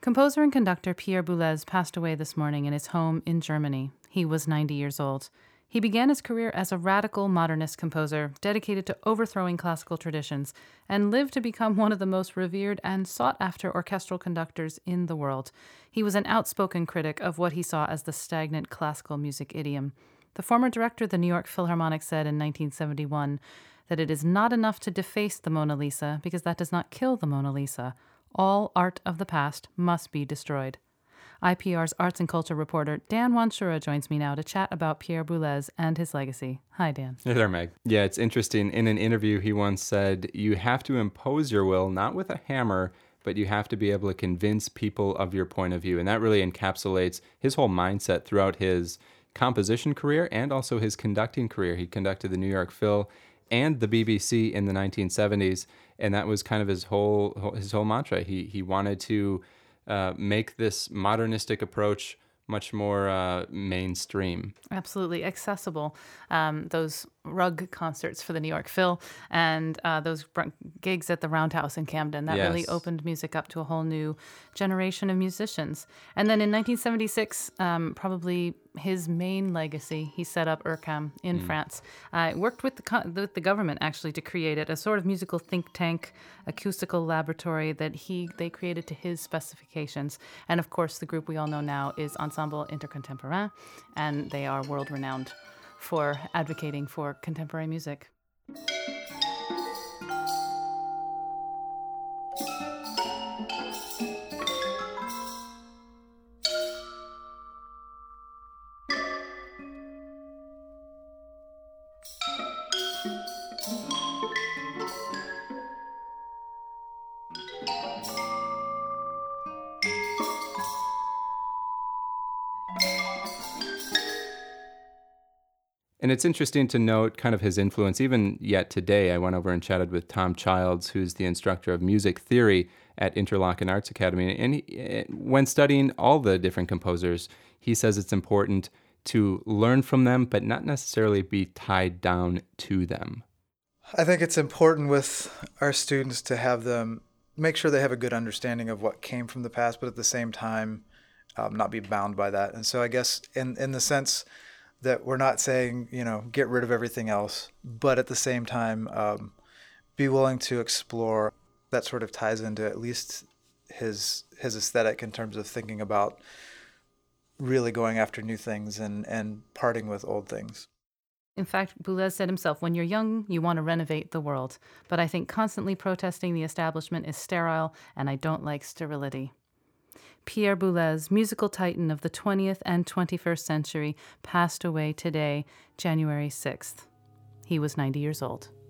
Composer and conductor Pierre Boulez passed away this morning in his home in Germany. He was 90 years old. He began his career as a radical modernist composer dedicated to overthrowing classical traditions and lived to become one of the most revered and sought-after orchestral conductors in the world. He was an outspoken critic of what he saw as the stagnant classical music idiom. The former director of the New York Philharmonic said in 1971 that it is not enough to deface the Mona Lisa because that does not kill the Mona Lisa. All art of the past must be destroyed. IPR's arts and culture reporter Dan Wanshura joins me now to chat about Pierre Boulez and his legacy. Hi, Dan. Hey there, Meg. Yeah, it's interesting. In an interview, he once said, you have to impose your will, not with a hammer, but you have to be able to convince people of your point of view. And that really encapsulates his whole mindset throughout his composition career and also his conducting career. He conducted the New York Phil and the BBC in the 1970s, and that was kind of his whole mantra. He wanted to make this modernistic approach much more mainstream. Absolutely accessible. Those rug concerts for the New York Phil and those gigs at the Roundhouse in Camden, that really opened music up to a whole new generation of musicians. And then in 1976, probably his main legacy, he set up URCAM in France. Worked with the government, actually, to create it, a sort of musical think tank, acoustical laboratory that they created to his specifications. And of course, the group we all know now is Ensemble Intercontemporain, and they are world-renowned for advocating for contemporary music. And it's interesting to note kind of his influence. Even yet today, I went over and chatted with Tom Childs, who's the instructor of music theory at Interlochen Arts Academy. And when studying all the different composers, he says it's important to learn from them, but not necessarily be tied down to them. I think it's important with our students to have them make sure they have a good understanding of what came from the past, but at the same time, not be bound by that. And so I guess in the sense that we're not saying, get rid of everything else, but at the same time, be willing to explore. That sort of ties into at least his aesthetic in terms of thinking about really going after new things and parting with old things. In fact, Boulez said himself, when you're young, you want to renovate the world. But I think constantly protesting the establishment is sterile, and I don't like sterility. Pierre Boulez, musical titan of the 20th and 21st century, passed away today, January 6th. He was 90 years old.